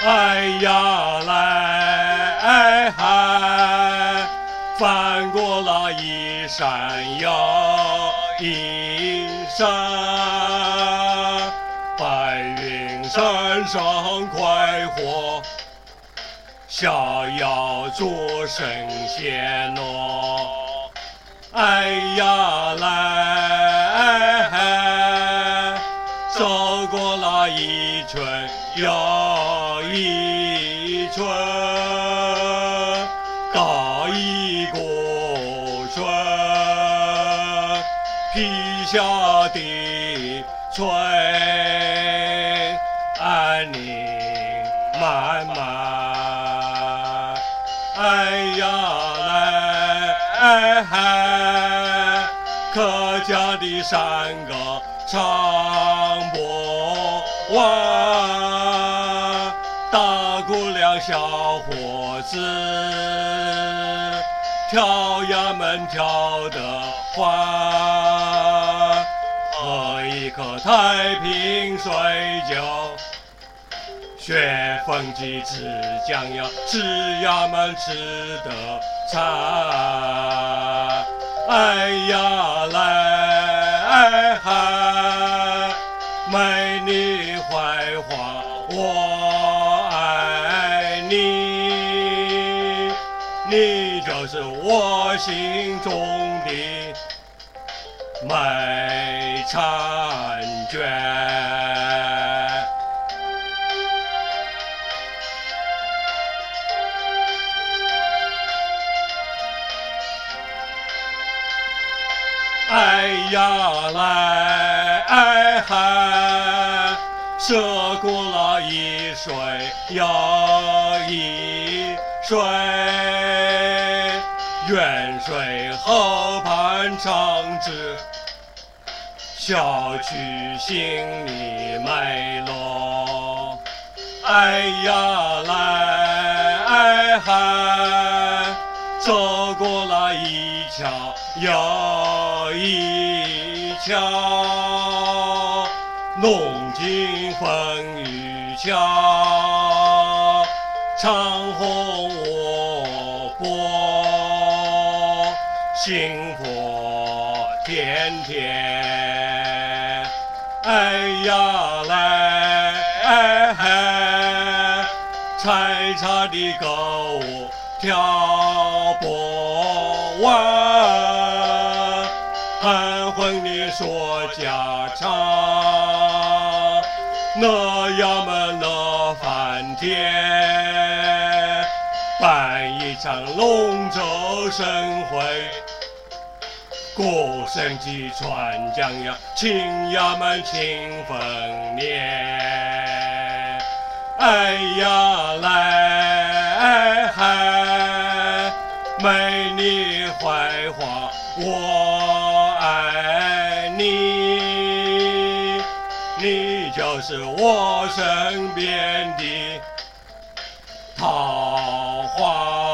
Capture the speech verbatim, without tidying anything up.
哎呀来嗨，翻过了一山又一山，白云山上快活，逍遥做神仙咯。哎呀来，走过了一村又一村，到一个村，皮下的村，安宁满满。哎呀来，客家的山歌唱不完，大姑娘小伙子跳呀们跳得欢，喝一口太平水酒，学风机吃酱呀，吃呀们吃得馋。哎呀来嗨，美丽槐花我爱你，你就是我心中的美婵娟。哎呀来嗨，涉过了一水又一水，远水河畔唱支，小曲心里美咯。哎呀来嗨，走过了一桥又一桥，龙井风雨桥，长虹我波，幸福甜甜。哎呀来，采茶的歌舞跳不完，含混的说家常，那呀么乐翻天，办一场龙舟盛会，歌声击川江呀，亲呀们庆丰年。哎呀来嗨，美丽槐花我爱你，你就是我身边的桃花。